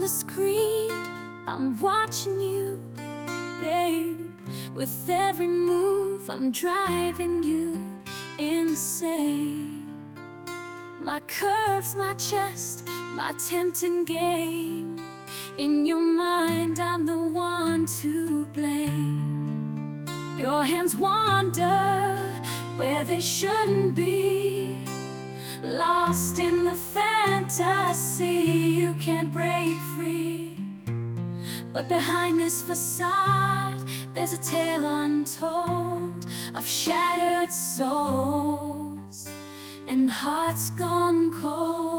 the screen, I'm watching you, babe. With every move, I'm driving you insane. My curves, my chest, my tempting game. In your mind, I'm the one to blame. Your hands wander where they shouldn't be, lost in the fantasy. You can't break free. But behind this facade, there's a tale untold of shattered souls and hearts gone cold.